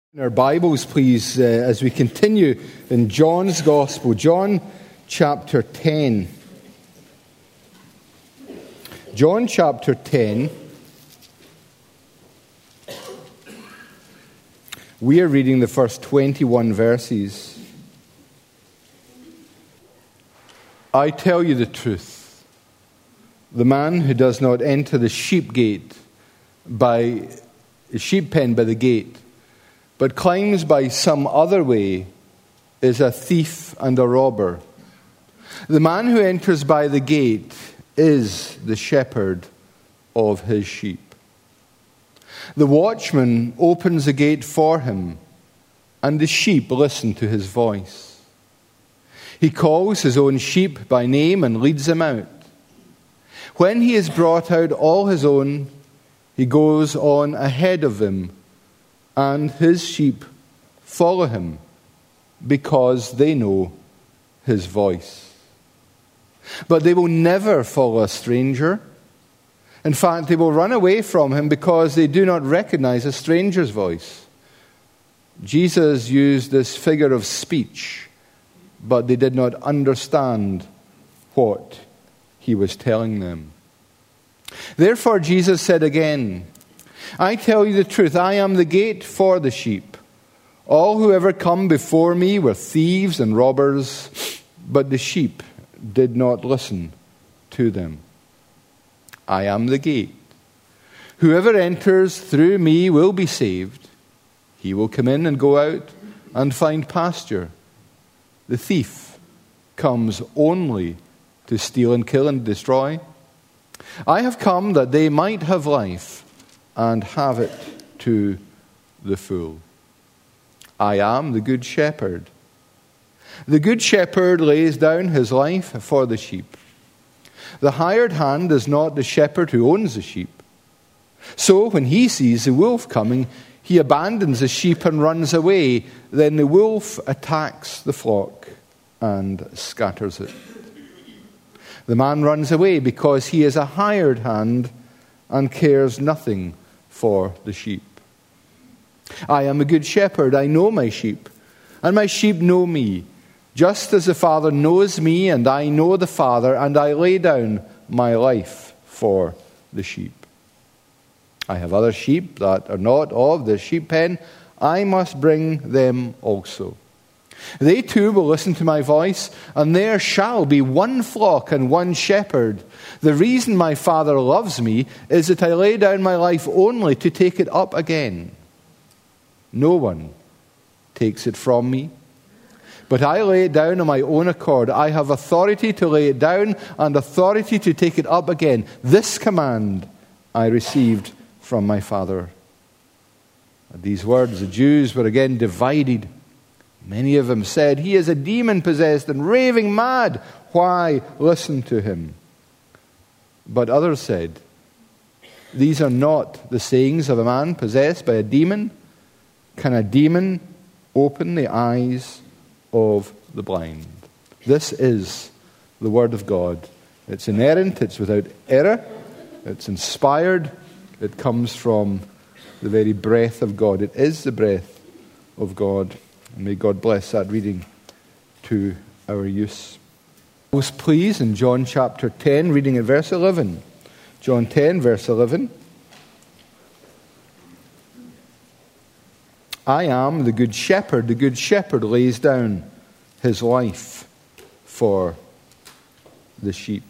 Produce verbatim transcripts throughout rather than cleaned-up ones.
In our Bibles, please, uh, as we continue in John's Gospel, John chapter ten. John chapter ten. We are reading the first twenty-one verses. I tell you the truth. The man who does not enter the sheep gate by the sheep pen by the gate, but climbs by some other way, is a thief and a robber. The man who enters by the gate is the shepherd of his sheep. The watchman opens the gate for him, and the sheep listen to his voice. He calls his own sheep by name and leads them out. When he has brought out all his own, he goes on ahead of them, and his sheep follow him because they know his voice. But they will never follow a stranger. In fact, they will run away from him because they do not recognize a stranger's voice. Jesus used this figure of speech, but they did not understand what he was telling them. Therefore, Jesus said again, I tell you the truth, I am the gate for the sheep. All who ever come before me were thieves and robbers, but the sheep did not listen to them. I am the gate. Whoever enters through me will be saved. He will come in and go out and find pasture. The thief comes only to steal and kill and destroy. I have come that they might have life and have it to the full. I am the good shepherd. The good shepherd lays down his life for the sheep. The hired hand is not the shepherd who owns the sheep. So when he sees the wolf coming, he abandons the sheep and runs away. Then the wolf attacks the flock and scatters it. The man runs away because he is a hired hand and cares nothing for the sheep. I am a good shepherd. I know my sheep, and my sheep know me, just as the Father knows me, and I know the Father, and I lay down my life for the sheep. I have other sheep that are not of the sheep pen. I must bring them also. They too will listen to my voice, and there shall be one flock and one shepherd. The reason my Father loves me is that I lay down my life only to take it up again. No one takes it from me, but I lay it down on my own accord. I have authority to lay it down and authority to take it up again. This command I received from my Father. At these words, the Jews were again divided. Many of them said, he is a demon-possessed and raving mad. Why listen to him? But others said, these are not the sayings of a man possessed by a demon. Can a demon open the eyes of the blind? This is the word of God. It's inerrant, it's without error, it's inspired, it comes from the very breath of God. It is the breath of God. And may God bless that reading to our use. Please, in John chapter ten, reading at verse eleven. John ten, verse eleven. I am the good shepherd. The good shepherd lays down his life for the sheep.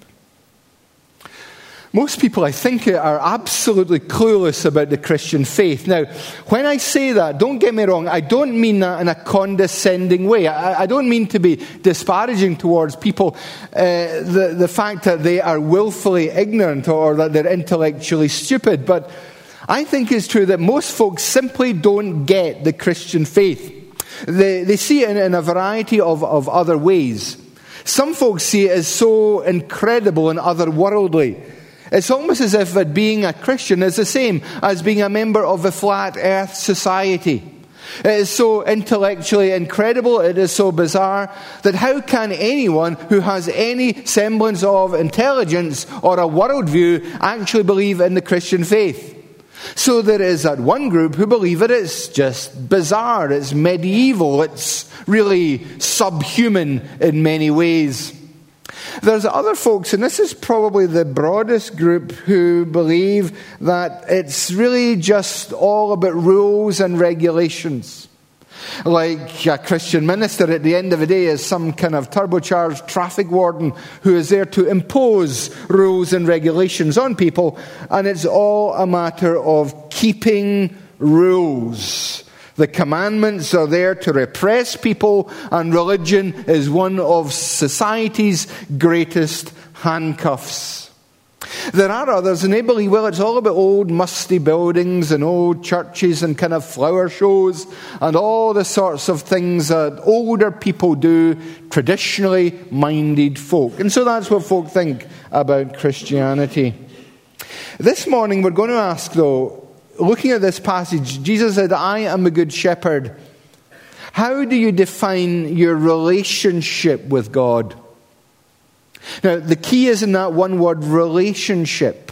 Most people, I think, are absolutely clueless about the Christian faith. Now, when I say that, don't get me wrong, I don't mean that in a condescending way. I, I don't mean to be disparaging towards people, uh, the, the fact that they are willfully ignorant or that they're intellectually stupid. But I think it's true that most folks simply don't get the Christian faith. They, they see it in, in a variety of, of other ways. Some folks see it as so incredible and otherworldly. It's almost as if that being a Christian is the same as being a member of the Flat Earth Society. It is so intellectually incredible, it is so bizarre, that how can anyone who has any semblance of intelligence or a worldview actually believe in the Christian faith? So there is that one group who believe it is just bizarre, it's medieval, it's really subhuman in many ways. There's other folks, and this is probably the broadest group, who believe that it's really just all about rules and regulations. Like a Christian minister at the end of the day is some kind of turbocharged traffic warden who is there to impose rules and regulations on people, and it's all a matter of keeping rules. The commandments are there to repress people, and religion is one of society's greatest handcuffs. There are others, and they believe, well, it's all about old musty buildings and old churches and kind of flower shows and all the sorts of things that older people do, traditionally minded folk. And so that's what folk think about Christianity. This morning we're going to ask, though, looking at this passage, Jesus said, I am a good shepherd. How do you define your relationship with God? Now, the key is in that one word, relationship.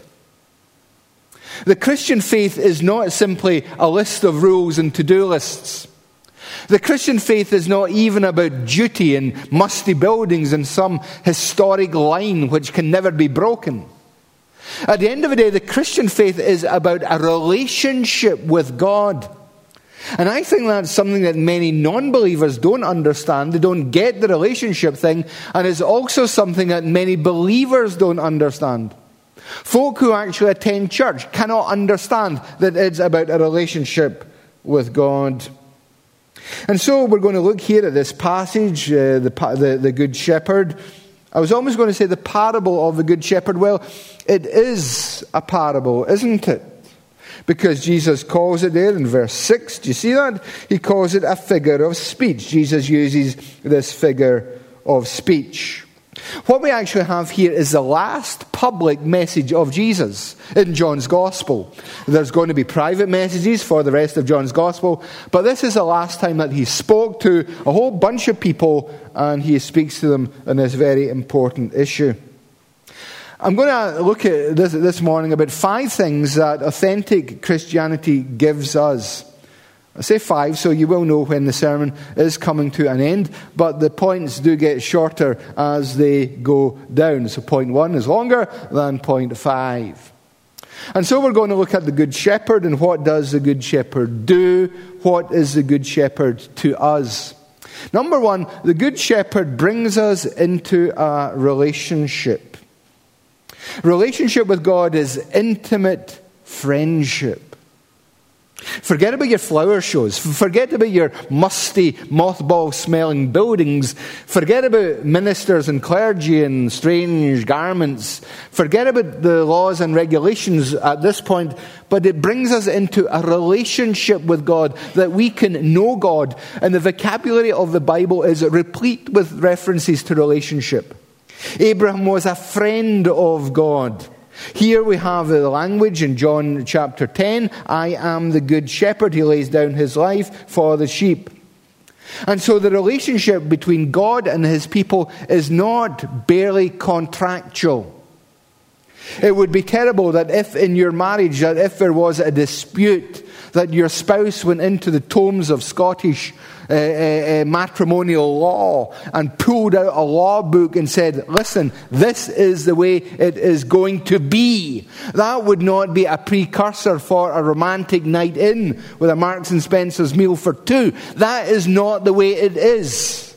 The Christian faith is not simply a list of rules and to-do lists. The Christian faith is not even about duty and musty buildings and some historic line which can never be broken. At the end of the day, the Christian faith is about a relationship with God. And I think that's something that many non-believers don't understand. They don't get the relationship thing. And it's also something that many believers don't understand. Folk who actually attend church cannot understand that it's about a relationship with God. And so we're going to look here at this passage, uh, the, the, the Good Shepherd. I was almost going to say the parable of the Good Shepherd. Well, it is a parable, isn't it? Because Jesus calls it there in verse six. Do you see that? He calls it a figure of speech. Jesus uses this figure of speech. What we actually have here is the last public message of Jesus in John's Gospel. There's going to be private messages for the rest of John's Gospel, but this is the last time that he spoke to a whole bunch of people, and he speaks to them on this very important issue. I'm going to look at this this morning about five things that authentic Christianity gives us. I say five, so you will know when the sermon is coming to an end, but the points do get shorter as they go down. So point one is longer than point five. And so we're going to look at the Good Shepherd, and what does the Good Shepherd do? What is the Good Shepherd to us? Number one, the Good Shepherd brings us into a relationship. Relationship with God is intimate friendship. Forget about your flower shows. Forget about your musty, mothball-smelling buildings. Forget about ministers and clergy and strange garments. Forget about the laws and regulations at this point. But it brings us into a relationship with God, that we can know God. And the vocabulary of the Bible is replete with references to relationship. Abraham was a friend of God. Here we have the language in John chapter ten. I am the good shepherd. He lays down his life for the sheep. And so the relationship between God and his people is not barely contractual. It would be terrible that if in your marriage, that if there was a dispute, that your spouse went into the tomes of Scottish uh, uh, matrimonial law and pulled out a law book and said, listen, this is the way it is going to be. That would not be a precursor for a romantic night in with a Marks and Spencer's meal for two. That is not the way it is.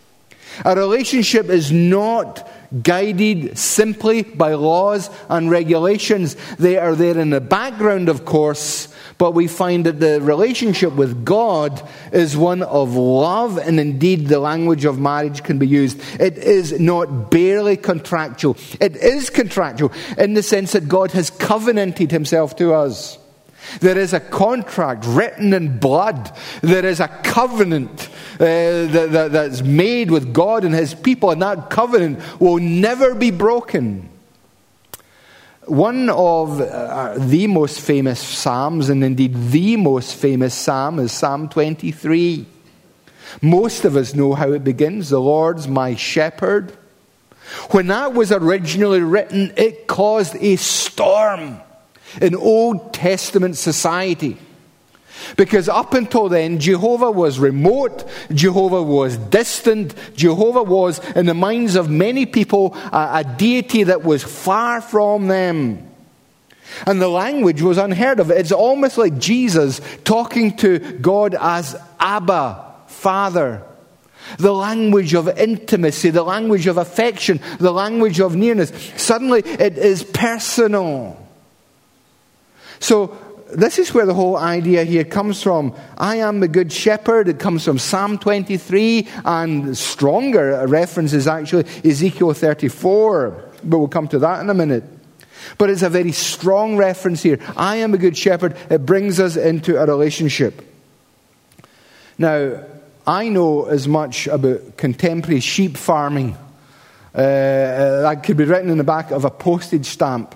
A relationship is not guided simply by laws and regulations. They are there in the background, of course, but we find that the relationship with God is one of love, and indeed the language of marriage can be used. It is not barely contractual. It is contractual in the sense that God has covenanted himself to us. There is a contract written in blood. There is a covenant uh, that, that, that's made with God and his people, and that covenant will never be broken. One of uh, the most famous psalms, and indeed the most famous psalm, is Psalm twenty-three. Most of us know how it begins. The Lord's my shepherd. When that was originally written, it caused a storm. in Old Testament society. Because up until then, Jehovah was remote, Jehovah was distant, Jehovah was, in the minds of many people, a, a deity that was far from them. And the language was unheard of. It's almost like Jesus talking to God as Abba, Father. The language of intimacy, the language of affection, the language of nearness. Suddenly it is personal. So this is where the whole idea here comes from. I am the good shepherd. It comes from Psalm twenty-three, and stronger references actually Ezekiel thirty-four. But we'll come to that in a minute. But it's a very strong reference here. I am a good shepherd. It brings us into a relationship. Now, I know as much about contemporary sheep farming. Uh, that could be written in the back of a postage stamp.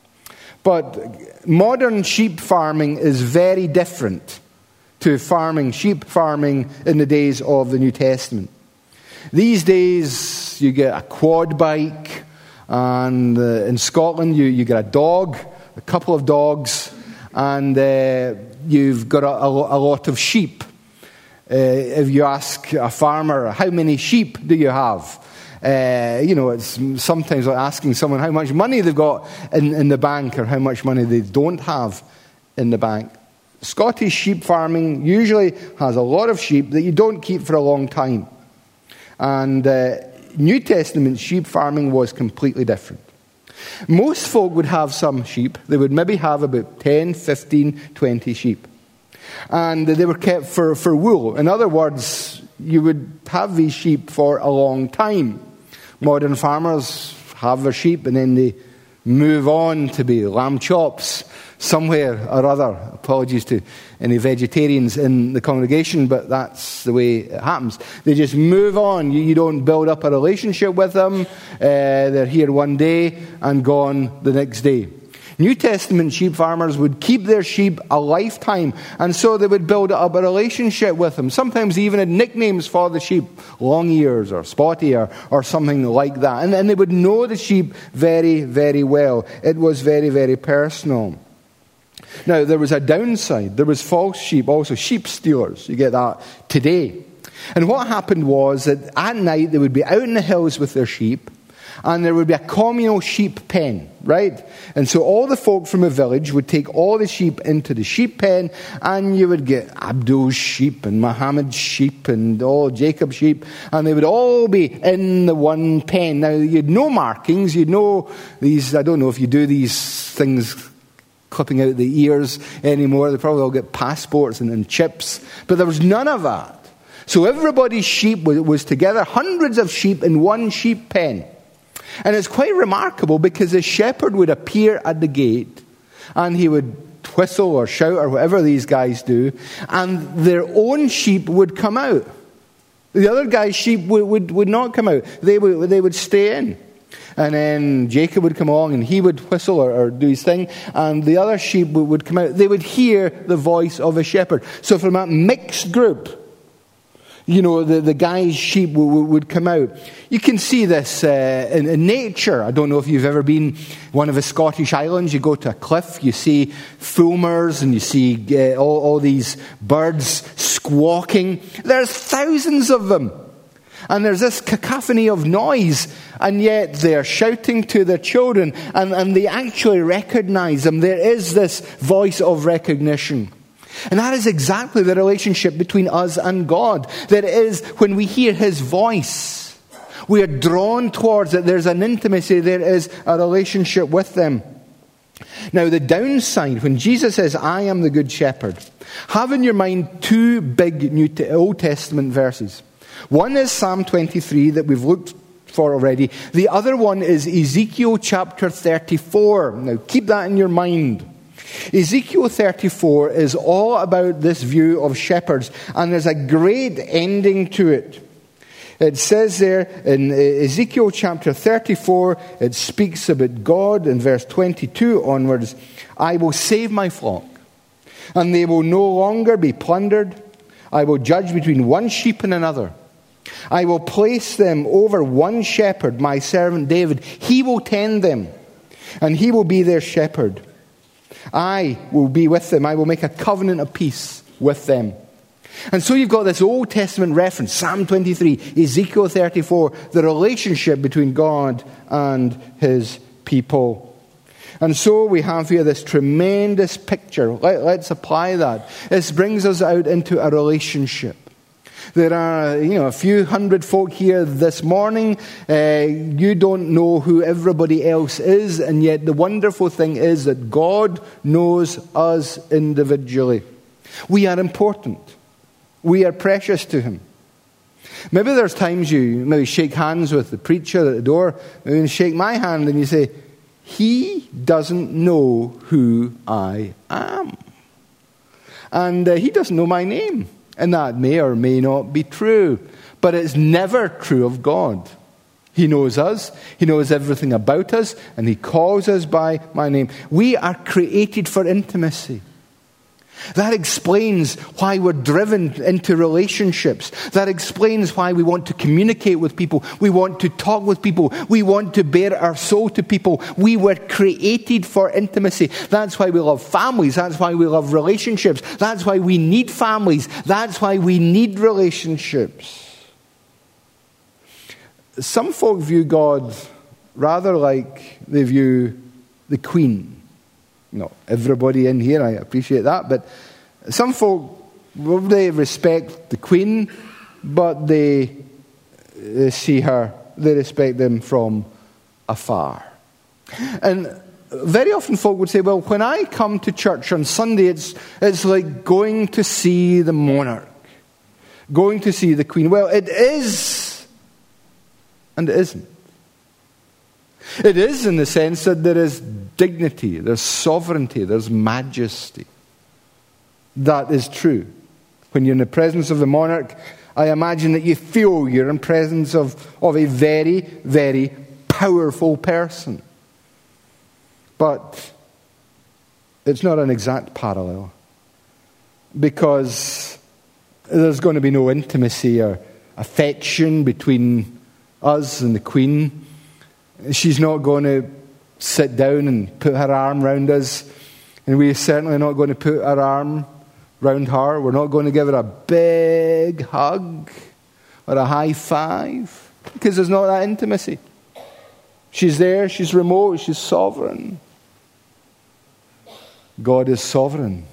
But modern sheep farming is very different to farming, sheep farming in the days of the New Testament. These days, you get a quad bike, and uh, in Scotland, you, you get a dog, a couple of dogs, and uh, you've got a, a, a lot of sheep. Uh, if you ask a farmer, how many sheep do you have? Uh, you know, it's sometimes like asking someone how much money they've got in, in the bank or how much money they don't have in the bank. Scottish sheep farming usually has a lot of sheep that you don't keep for a long time. And uh, New Testament sheep farming was completely different. Most folk would have some sheep. They would maybe have about ten, fifteen, twenty sheep. And they were kept for, for wool. In other words, you would have these sheep for a long time. Modern farmers have their sheep and then they move on to be lamb chops somewhere or other. Apologies to any vegetarians in the congregation, but that's the way it happens. They just move on. You, you don't build up a relationship with them. Uh, they're here one day and gone the next day. New Testament sheep farmers would keep their sheep a lifetime, and so they would build up a relationship with them. Sometimes even had nicknames for the sheep, long ears or spotty or, or something like that. And, and they would know the sheep very, very well. It was very, very personal. Now, there was a downside. There was false sheep, also sheep stealers. You get that today. And what happened was that at night they would be out in the hills with their sheep, and there would be a communal sheep pen, right? And so all the folk from a village would take all the sheep into the sheep pen, and you would get Abdul's sheep and Muhammad's sheep and all Jacob's sheep, and they would all be in the one pen. Now, you'd no markings, you'd no these, I don't know if you do these things clipping out the ears anymore. They probably all get passports and, and chips, but there was none of that. So everybody's sheep was, was together, hundreds of sheep in one sheep pen. And it's quite remarkable because the shepherd would appear at the gate and he would whistle or shout or whatever these guys do, and their own sheep would come out. The other guy's sheep would, would, would not come out. They would, they would stay in. And then Jacob would come along and he would whistle or, or do his thing, and the other sheep would, would come out. They would hear the voice of a shepherd. So from a mixed group, you know, the, the guy's sheep would, would come out. You can see this uh, in, in nature. I don't know if you've ever been one of the Scottish islands. You go to a cliff, you see fulmars, and you see uh, all, all these birds squawking. There's thousands of them. And there's this cacophony of noise, and yet they're shouting to their children, and, and they actually recognize them. There is this voice of recognition. And that is exactly the relationship between us and God. That is, when we hear His voice, we are drawn towards it. There's an intimacy, there is a relationship with them. Now, the downside, when Jesus says, I am the good shepherd, have in your mind two big New Te- Old Testament verses. One is Psalm twenty-three that we've looked for already. The other one is Ezekiel chapter thirty-four. Now, keep that in your mind. Ezekiel thirty-four is all about this view of shepherds, and there's a great ending to it. It says there in Ezekiel chapter thirty-four, it speaks about God in verse twenty-two onwards. I will save my flock, and they will no longer be plundered. I will judge between one sheep and another. I will place them over one shepherd, my servant David. He will tend them, and he will be their shepherd. I will be with them. I will make a covenant of peace with them. And so you've got this Old Testament reference, Psalm twenty-three, Ezekiel thirty-four, the relationship between God and his people. And so we have here this tremendous picture. Let, let's apply that. This brings us out into a relationship. There are, you know, a few hundred folk here this morning. Uh, you don't know who everybody else is, and yet the wonderful thing is that God knows us individually. We are important. We are precious to him. Maybe there's times you maybe shake hands with the preacher at the door, and you shake my hand and you say, he doesn't know who I am. And uh, he doesn't know my name. And that may or may not be true. But it's never true of God. He knows us. He knows everything about us. And he calls us by my name. We are created for intimacy. That explains why we're driven into relationships. That explains why we want to communicate with people. We want to talk with people. We want to bare our soul to people. We were created for intimacy. That's why we love families. That's why we love relationships. That's why we need families. That's why we need relationships. Some folk view God rather like they view the Queen. Not everybody in here, I appreciate that, but some folk, well, they respect the Queen, but they, they see her, they respect them from afar. And very often folk would say, well, when I come to church on Sunday, it's, it's like going to see the monarch, going to see the Queen. Well, it is, and it isn't. It is in the sense that there is dignity, there's sovereignty, there's majesty. That is true. When you're in the presence of the monarch, I imagine that you feel you're in presence of, of a very, very powerful person. But it's not an exact parallel. Because there's going to be no intimacy or affection between us and the Queen. She's not going to sit down and put her arm round us. And we're certainly not going to put our arm round her. We're not going to give her a big hug or a high five. Because there's not that intimacy. She's there, she's remote, she's sovereign. God is sovereign.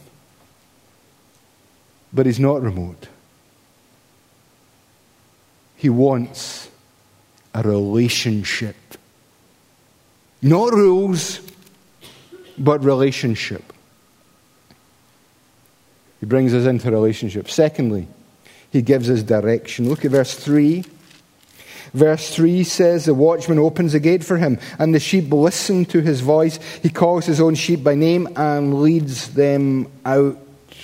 But he's not remote. He wants a relationship. Not rules, but relationship. He brings us into relationship. Secondly, he gives us direction. Look at verse three. Verse three says, the watchman opens the gate for him, and the sheep listen to his voice. He calls his own sheep by name and leads them out.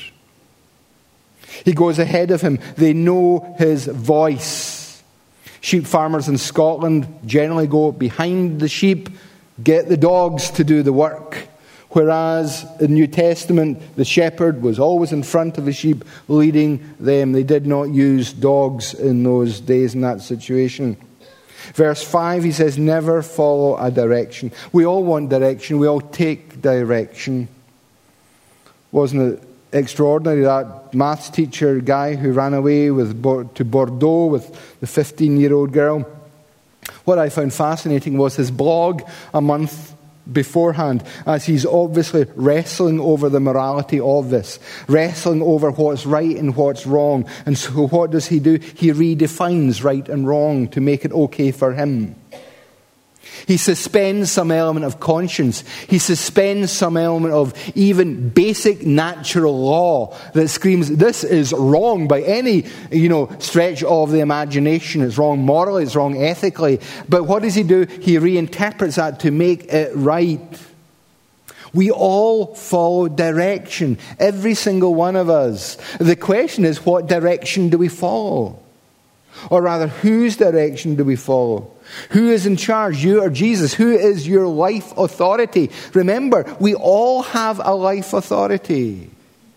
He goes ahead of him. They know his voice. Sheep farmers in Scotland generally go behind the sheep, get the dogs to do the work. Whereas in the New Testament, the shepherd was always in front of the sheep, leading them. They did not use dogs in those days in that situation. Verse five, he says, never follow a direction. We all want direction. We all take direction. Wasn't it extraordinary, that maths teacher guy who ran away with to Bordeaux with the fifteen-year-old girl? What I found fascinating was his blog a month beforehand, as he's obviously wrestling over the morality of this, wrestling over what's right and what's wrong. And so what does he do? He redefines right and wrong to make it okay for him. He suspends some element of conscience. He suspends some element of even basic natural law that screams, this is wrong by any, you know, stretch of the imagination. It's wrong morally, it's wrong ethically. But what does he do? He reinterprets that to make it right. We all follow direction. Every single one of us. The question is, what direction do we follow? Or rather, whose direction do we follow? Who is in charge, you or Jesus? Who is your life authority? Remember, we all have a life authority.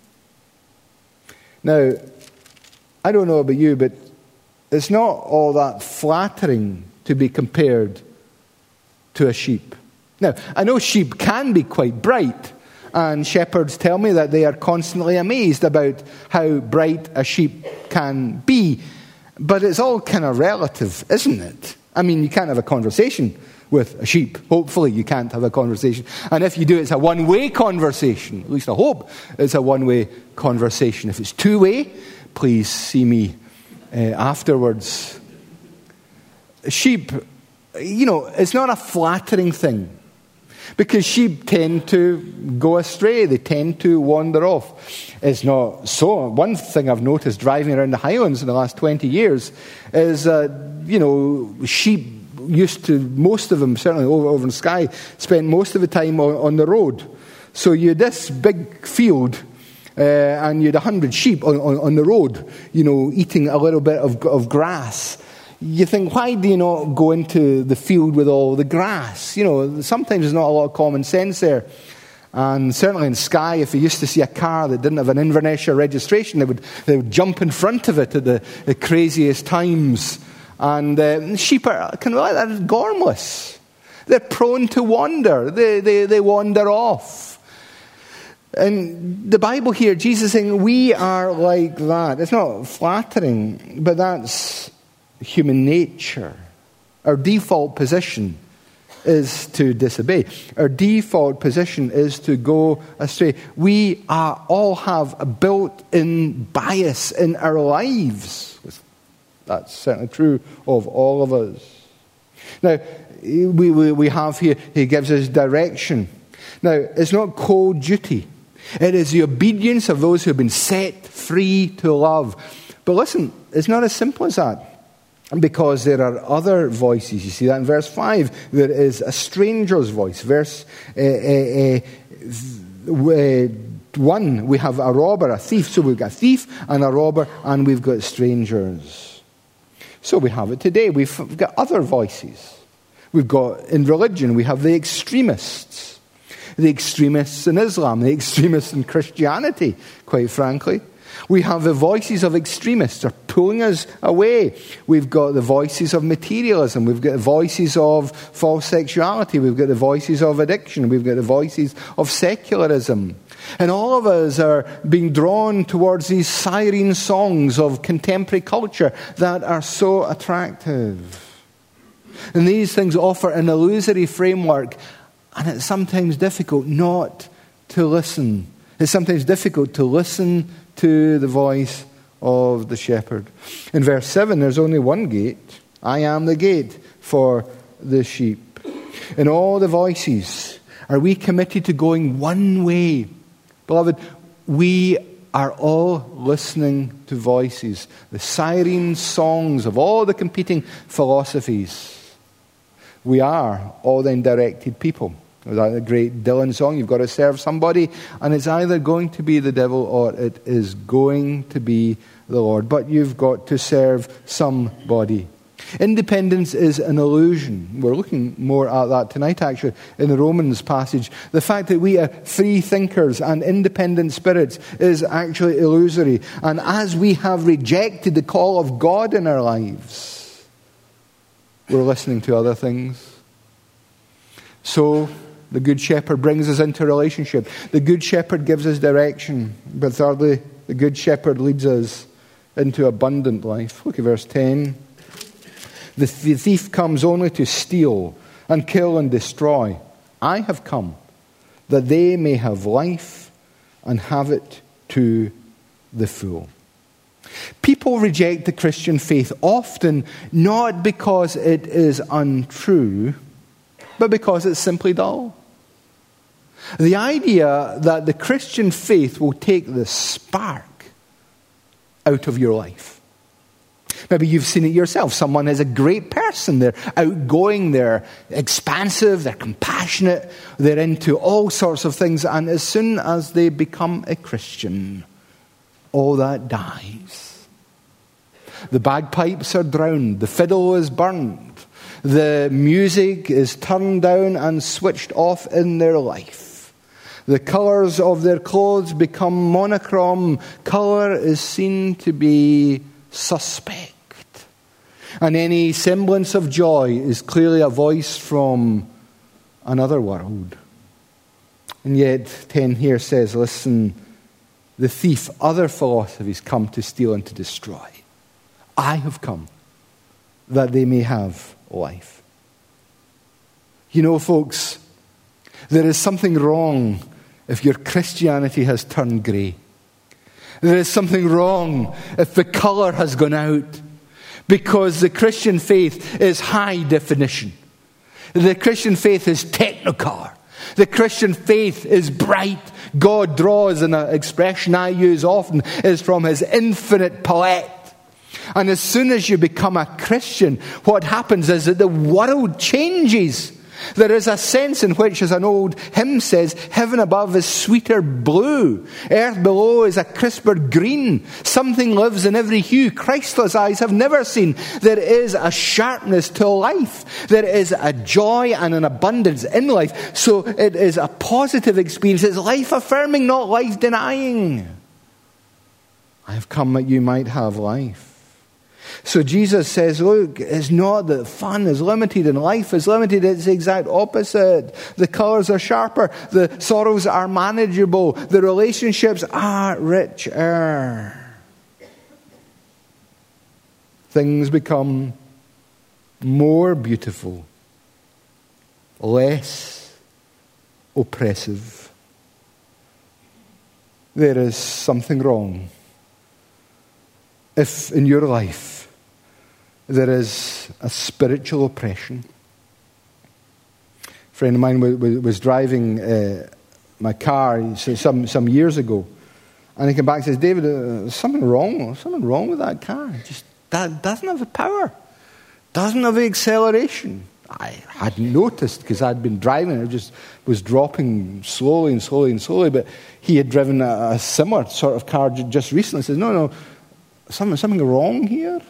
Now, I don't know about you, but it's not all that flattering to be compared to a sheep. Now, I know sheep can be quite bright. And shepherds tell me that they are constantly amazed about how bright a sheep can be. But it's all kind of relative, isn't it? I mean, you can't have a conversation with a sheep. Hopefully you can't have a conversation. And if you do, it's a one-way conversation. At least I hope it's a one-way conversation. If it's two-way, please see me uh, afterwards. Sheep, you know, it's not a flattering thing. Because sheep tend to go astray. They tend to wander off. It's not so. One thing I've noticed driving around the Highlands in the last twenty years is, uh, you know, sheep used to, most of them, certainly over, over in Skye, spent most of the time on, on the road. So you had this big field, uh, and you had a hundred sheep on, on, on the road, you know, eating a little bit of, of grass. You think, why do you not go into the field with all the grass? You know, sometimes there's not a lot of common sense there. And certainly in Skye, if they used to see a car that didn't have an Inverness registration, they would they would jump in front of it at the, the craziest times. And uh, sheep are kind of like that, gormless. They're prone to wander. They, they, they wander off. And the Bible here, Jesus is saying, we are like that. It's not flattering, but that's human nature. Our default position is to disobey. Our default position is to go astray. We are, all have a built-in bias in our lives. That's certainly true of all of us. Now, we, we, we have here, he gives us direction. Now, it's not cold duty. It is the obedience of those who have been set free to love. But listen, it's not as simple as that. Because there are other voices. You see that in verse five. There is a stranger's voice. Verse uh, uh, uh, one, we have a robber, a thief. So we've got a thief and a robber, and we've got strangers. So we have it today. We've got other voices. We've got, in religion, we have the extremists. The extremists in Islam, the extremists in Christianity, quite frankly. We have the voices of extremists are pulling us away. We've got the voices of materialism. We've got the voices of false sexuality. We've got the voices of addiction. We've got the voices of secularism. And all of us are being drawn towards these siren songs of contemporary culture that are so attractive. And these things offer an illusory framework, and it's sometimes difficult not to listen. It's sometimes difficult to listen to the voice of the shepherd. In verse seven, there's only one gate. I am the gate for the sheep. In all the voices, are we committed to going one way? Beloved, we are all listening to voices, the siren songs of all the competing philosophies. We are all then directed people. That a great Dylan song, you've got to serve somebody, and it's either going to be the devil or it is going to be the Lord. But you've got to serve somebody. Independence is an illusion. We're looking more at that tonight, actually, in the Romans passage. The fact that we are free thinkers and independent spirits is actually illusory. And as we have rejected the call of God in our lives, we're listening to other things. So, the Good Shepherd brings us into a relationship. The Good Shepherd gives us direction. But thirdly, the Good Shepherd leads us into abundant life. Look at verse ten. The thief comes only to steal and kill and destroy. I have come that they may have life and have it to the full. People reject the Christian faith often not because it is untrue, but because it's simply dull. The idea that the Christian faith will take the spark out of your life. Maybe you've seen it yourself. Someone is a great person. They're outgoing, they're expansive, they're compassionate, they're into all sorts of things. And as soon as they become a Christian, all that dies. The bagpipes are drowned. The fiddle is burned. The music is turned down and switched off in their life. The colours of their clothes become monochrome. Colour is seen to be suspect. And any semblance of joy is clearly a voice from another world. And yet ten here says, listen, the thief, other philosophies come to steal and to destroy. I have come that they may have life. You know, folks, there is something wrong if your Christianity has turned grey. There is something wrong if the colour has gone out, because the Christian faith is high definition. The Christian faith is technicolor. The Christian faith is bright. God draws, and an expression I use often is from his infinite palette. And as soon as you become a Christian, what happens is that the world changes. There is a sense in which, as an old hymn says, heaven above is sweeter blue, earth below is a crisper green. Something lives in every hue Christless eyes have never seen. There is a sharpness to life. There is a joy and an abundance in life. So it is a positive experience. It's life affirming, not life denying. I have come that you might have life. So Jesus says, look, it's not that fun is limited and life is limited. It's the exact opposite. The colours are sharper. The sorrows are manageable. The relationships are richer. Things become more beautiful, less oppressive. There is something wrong if in your life there is a spiritual oppression. A friend of mine was driving uh, my car some, some years ago, and he came back and says, David, uh, there's something wrong. There's something wrong with that car. It just that doesn't have the power, doesn't have the acceleration. I hadn't noticed because I'd been driving. It just was dropping slowly and slowly and slowly, but he had driven a, a similar sort of car just recently. He says, no, no, something, something wrong here.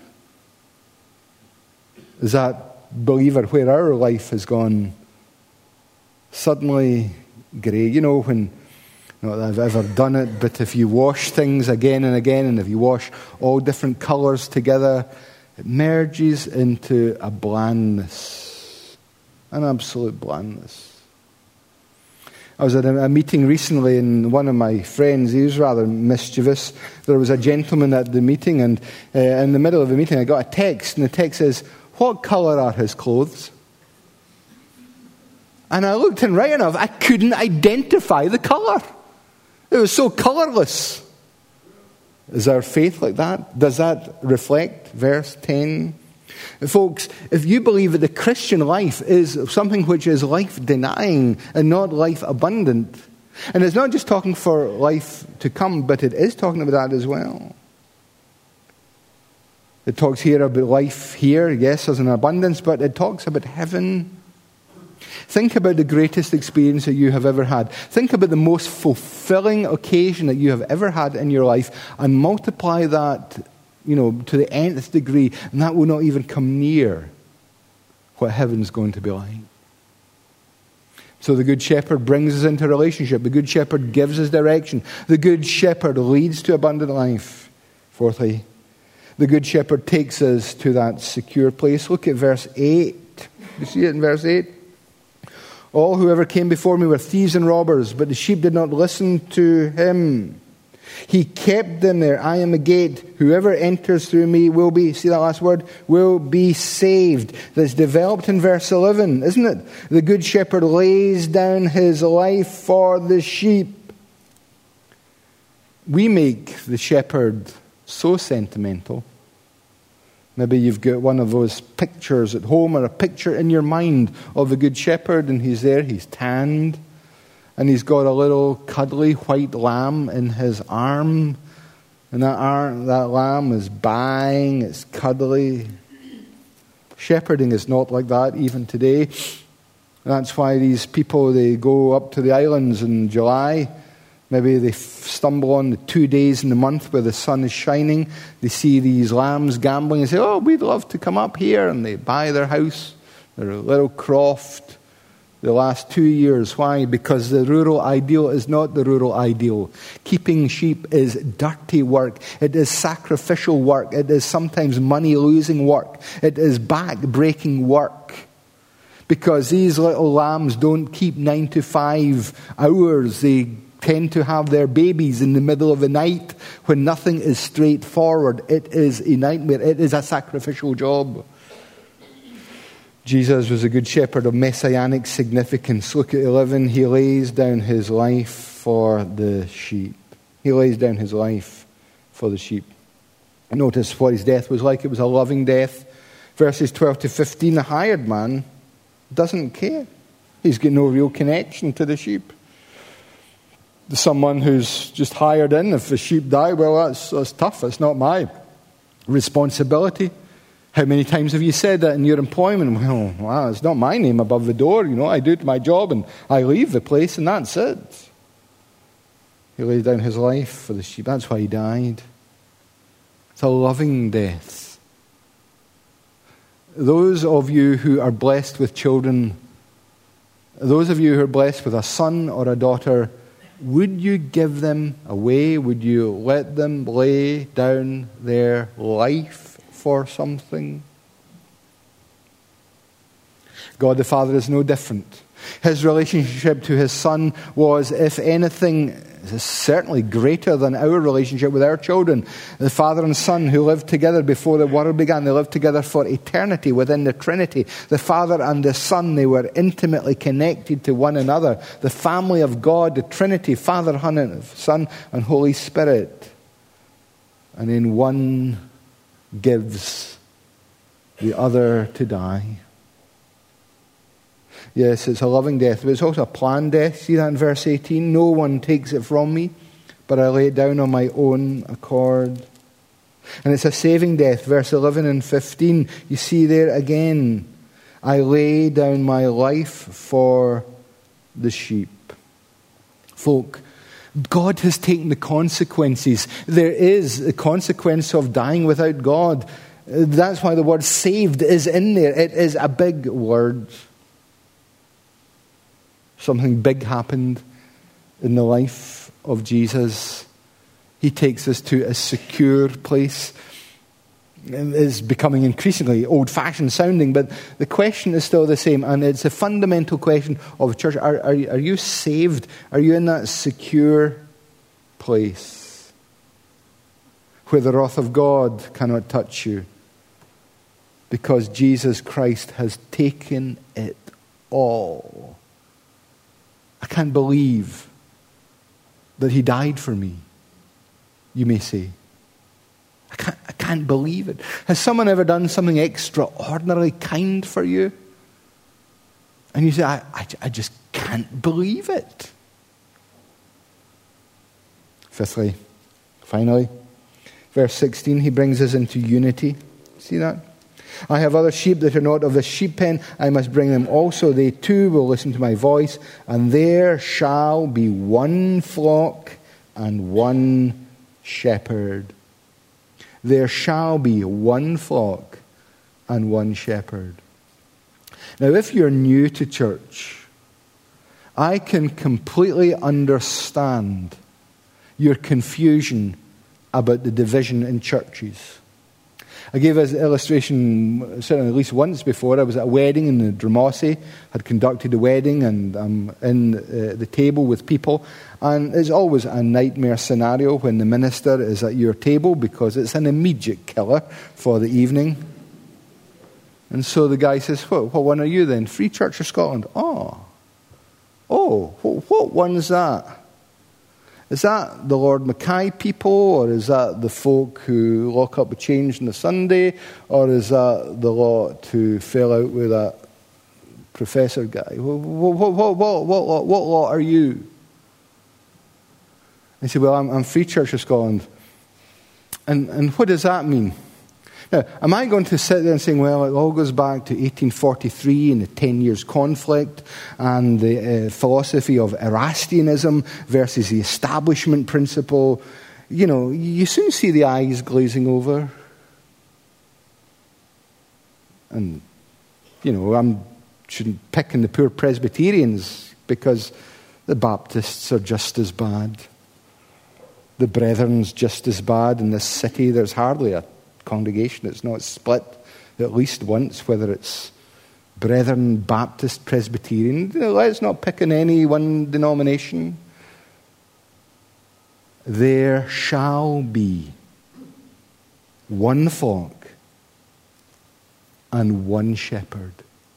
Is that, believer, where our life has gone suddenly grey? You know, when, not that I've ever done it, but if you wash things again and again, and if you wash all different colours together, it merges into a blandness, an absolute blandness. I was at a meeting recently, and one of my friends, he was rather mischievous. There was a gentleman at the meeting, and uh, in the middle of the meeting I got a text, and the text says, what colour are his clothes? And I looked, and right enough, I couldn't identify the colour. It was so colourless. Is our faith like that? Does that reflect verse ten? Folks, if you believe that the Christian life is something which is life-denying and not life-abundant, and it's not just talking for life to come, but it is talking about that as well. It talks here about life here, yes, as an abundance, but it talks about heaven. Think about the greatest experience that you have ever had. Think about the most fulfilling occasion that you have ever had in your life, and multiply that, you know, to the nth degree, and that will not even come near what heaven's going to be like. So the Good Shepherd brings us into a relationship. The Good Shepherd gives us direction. The Good Shepherd leads to abundant life. Fourthly, the Good Shepherd takes us to that secure place. Look at verse eight. You see it in verse eight? All who ever came before me were thieves and robbers, but the sheep did not listen to him. He kept them there. I am a gate. Whoever enters through me will be, see that last word? Will be saved. That's developed in verse eleven, isn't it? The Good Shepherd lays down his life for the sheep. We make the shepherd so sentimental. Maybe you've got one of those pictures at home, or a picture in your mind of the Good Shepherd, and he's there, he's tanned, and he's got a little cuddly white lamb in his arm, and that, arm, that lamb is buying, it's cuddly. Shepherding is not like that even today. That's why these people, they go up to the islands in July. Maybe they stumble on the two days in the month where the sun is shining. They see these lambs gambling and say, oh, we'd love to come up here. And they buy their house, their little croft, the last two years. Why? Because the rural ideal is not the rural ideal. Keeping sheep is dirty work. It is sacrificial work. It is sometimes money-losing work. It is back-breaking work. because these little lambs don't keep nine to five hours. They tend to have their babies in the middle of the night when nothing is straightforward. It is a nightmare. It is a sacrificial job. Jesus was a good shepherd of messianic significance. Look at eleven. He lays down his life for the sheep. He lays down his life for the sheep. Notice what his death was like. It was a loving death. Verses twelve to fifteen, the hired man doesn't care. He's got no real connection to the sheep. Someone who's just hired in, if the sheep die, well, that's, that's tough. It's not my responsibility. How many times have you said that in your employment? Well, wow, it's not my name above the door. You know, I do my job and I leave the place and that's it. He laid down his life for the sheep. That's why he died. It's a loving death. Those of you who are blessed with children, those of you who are blessed with a son or a daughter, would you give them away? Would you let them lay down their life for something? God the Father is no different. His relationship to his Son was, if anything, certainly greater than our relationship with our children. The Father and Son who lived together before the world began, they lived together for eternity within the Trinity. The Father and the Son, they were intimately connected to one another. The family of God, the Trinity, Father, Son, and Holy Spirit. And then one gives the other to die. Yes, it's a loving death, but it's also a planned death. See that in verse eighteen? No one takes it from me, but I lay it down on my own accord. And it's a saving death, verse eleven and fifteen. You see there again, I lay down my life for the sheep. Folk, God has taken the consequences. There is a consequence of dying without God. That's why the word saved is in there. It is a big word. Something big happened in the life of Jesus. He takes us to a secure place. It is becoming increasingly old-fashioned sounding, but the question is still the same, and it's a fundamental question of the church. Are, are, are you saved? Are you in that secure place where the wrath of God cannot touch you? Because Jesus Christ has taken it all. I can't believe that he died for me, you may say. I can't, I can't believe it. Has someone ever done something extraordinarily kind for you? And you say, I, I, I just can't believe it. Fifthly, finally, verse sixteen, he brings us into unity. See that? I have other sheep that are not of the sheep pen. I must bring them also. They too will listen to my voice. And there shall be one flock and one shepherd. There shall be one flock and one shepherd. Now, if you're new to church, I can completely understand your confusion about the division in churches. I gave an illustration certainly at least once before. I was at a wedding in the Dramosi, had conducted a wedding, and I'm in uh, the table with people. And it's always a nightmare scenario when the minister is at your table because it's an immediate killer for the evening. And so the guy says, what, what one are you then? Free Church of Scotland. Oh, oh, what, what one is that? Is that the Lord Mackay people, or is that the folk who lock up a change on a Sunday, or is that the lot who fell out with that professor guy? What, what, what, what, what, what lot are you? He said, well, I'm, I'm Free Church of Scotland. And, and what does that mean? Now, am I going to sit there and say, well, it all goes back to eighteen forty-three and the Ten Years' Conflict and the uh, philosophy of Erastianism versus the establishment principle? You know, you soon see the eyes glazing over. And, you know, I shouldn't pick on the poor Presbyterians because the Baptists are just as bad. The Brethren's just as bad. In this city, there's hardly a congregation that's not split at least once, whether it's Brethren, Baptist, Presbyterian. Let's not pick on any one denomination. There shall be one flock and one shepherd.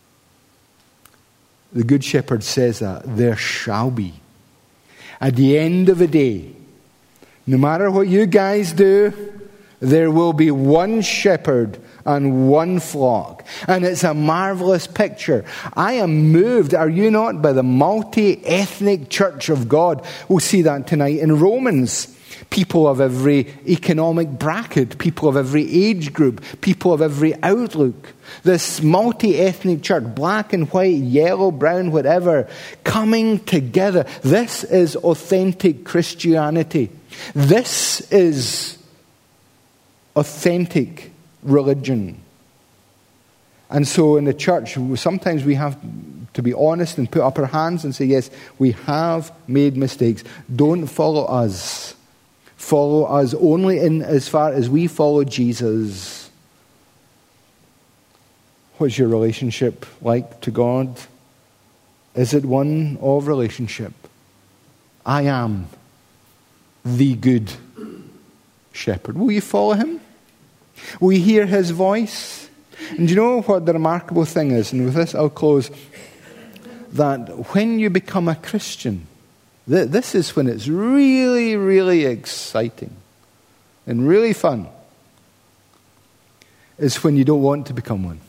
The Good Shepherd says that. There shall be. At the end of the day, no matter what you guys do, there will be one shepherd and one flock. And it's a marvelous picture. I am moved, are you not, by the multi-ethnic church of God. We'll see that tonight in Romans. People of every economic bracket, people of every age group, people of every outlook. This multi-ethnic church, black and white, yellow, brown, whatever, coming together. This is authentic Christianity. This is authentic religion. And so in the church, sometimes we have to be honest and put up our hands and say, yes, we have made mistakes. Don't follow us. Follow us only in as far as we follow Jesus. What's your relationship like to God? Is it one of relationship? I am the good shepherd. Will you follow him? Will you hear his voice? And do you know what the remarkable thing is? And with this I'll close. That when you become a Christian, th- this is when it's really, really exciting and really fun. Is when you don't want to become one.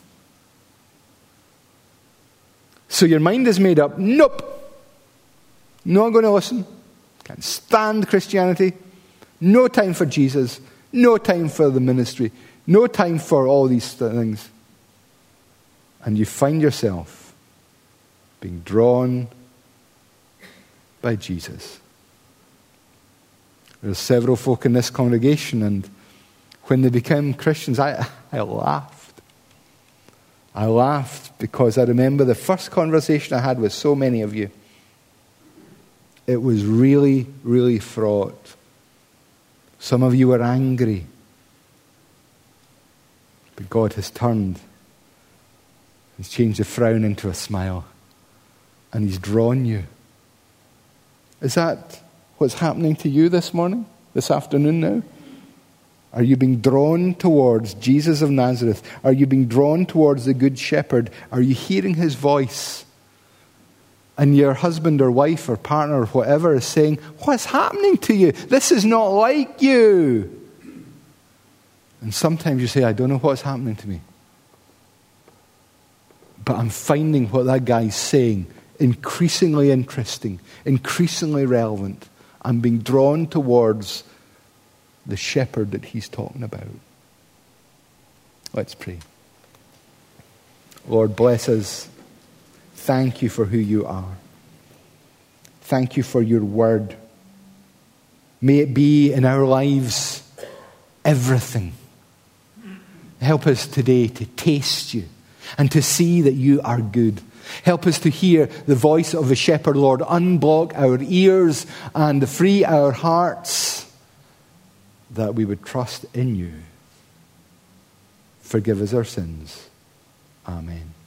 So your mind is made up. Nope. Not going to listen. Can't stand Christianity. No time for Jesus. No time for the ministry. No time for all these things. And you find yourself being drawn by Jesus. There's several folk in this congregation, and when they became Christians, I, I laughed. I laughed because I remember the first conversation I had with so many of you. It was really, really fraught. Some of you were angry. But God has turned. He's changed the frown into a smile. And he's drawn you. Is that what's happening to you this morning? This afternoon now? Are you being drawn towards Jesus of Nazareth? Are you being drawn towards the Good Shepherd? Are you hearing his voice? And your husband or wife or partner or whatever is saying, what's happening to you? This is not like you. And sometimes you say, I don't know what's happening to me. But I'm finding what that guy's saying increasingly interesting, increasingly relevant. I'm being drawn towards the shepherd that he's talking about. Let's pray. Lord, bless us. Thank you for who you are. Thank you for your word. May it be in our lives everything. Help us today to taste you and to see that you are good. Help us to hear the voice of the shepherd, Lord. Unblock our ears and free our hearts that we would trust in you. Forgive us our sins. Amen.